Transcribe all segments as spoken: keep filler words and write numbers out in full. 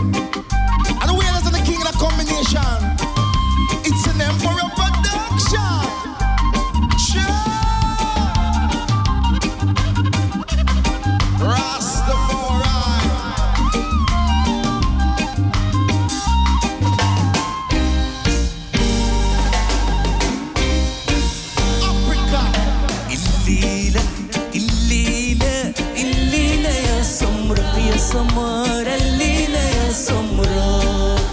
And the Wailers and the King in a combination. It's an Emperor production. Sure. Rastafari. Africa. الليلة الليلة الليلة يا سمرة يا سمرة الليلة يا سمرة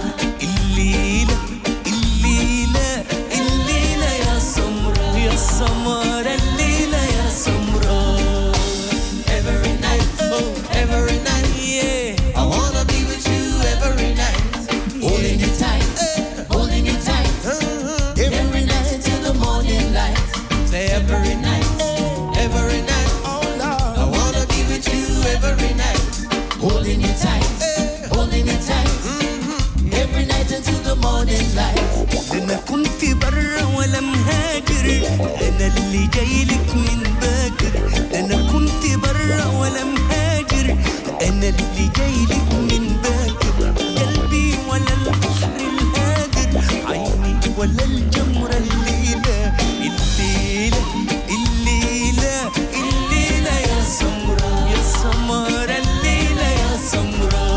الليلة الليلة الليلة يا سمرة يا سمرة الليلة يا سمرة Every night, oh, every night, yeah I wanna be with you every night Holding you tight, holding you tight Every night until the morning light Say every night Every night, oh Lord, I wanna be with you every night. Holding you tight, holding you tight. Mm-hmm. Every night until the morning light. أنا كنت برا ولا مهاجر أنا اللي جايلك من باكر أنا كنت برا ولا مهاجر أنا اللي جايلك من باكر قلبي ولا البحر الهادر عيني ولا الجمرة الليلة الليلة الليلة الليلة يا سمرة يا سمرة الليلة يا سمرة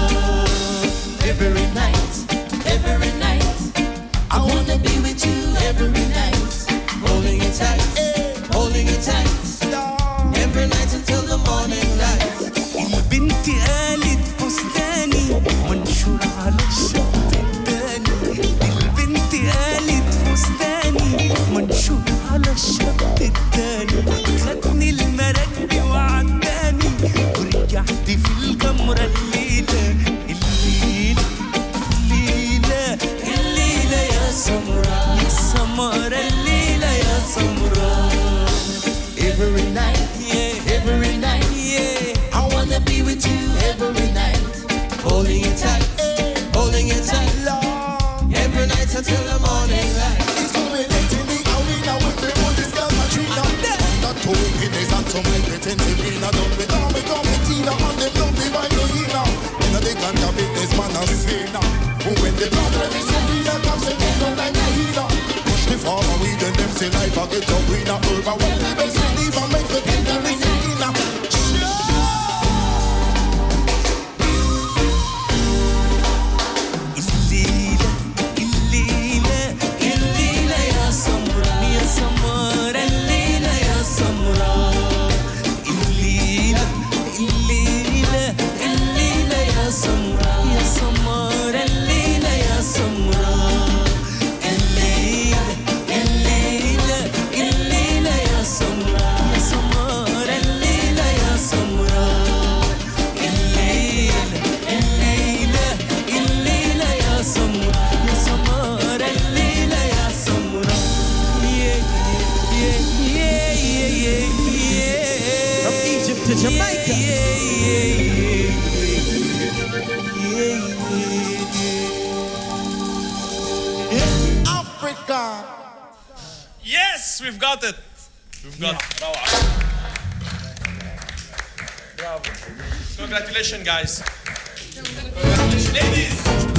Every night, every night I wanna be with you every night Holding you tight, holding you tight Every night until the morning light البنت قالت فستاني منشور على الشط التاني البنت قالت فستاني منشور على الشط التاني خدني المراكبي وعداني ورجعت في الجمرة الليلة الليلة الليلة الليلة يا سمرة يا سمرة الليلة يا سمرة Every night, yeah, every night, yeah I wanna be with you every night Holding you tight, holding you tight Lord Every night until the morning light It's culminating the arena with the oldest girl Katrina. Not talking is not so my pretending Rina. Don't be down, we come with Tina and them don't be by the Hina. You know they can't have business man a sinner. But when they plant them in Serena, comes and they don't like the Hina. Push the farmer weed and them say life I get a winner. Urban well the best and even make the people listen inner. Jamaica. Yeah, yeah, yeah, yeah. Africa. Yes, we've got it. We've got Yeah. it. Bravo. Bravo. Congratulations, guys. Congratulations, ladies.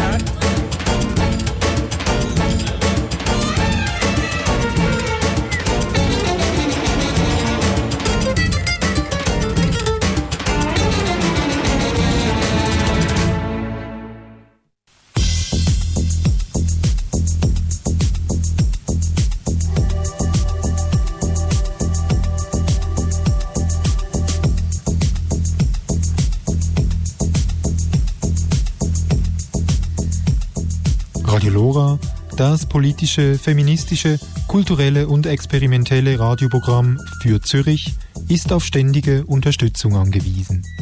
Radio Lora, das politische, feministische, kulturelle und experimentelle Radioprogramm für Zürich, ist auf ständige Unterstützung angewiesen.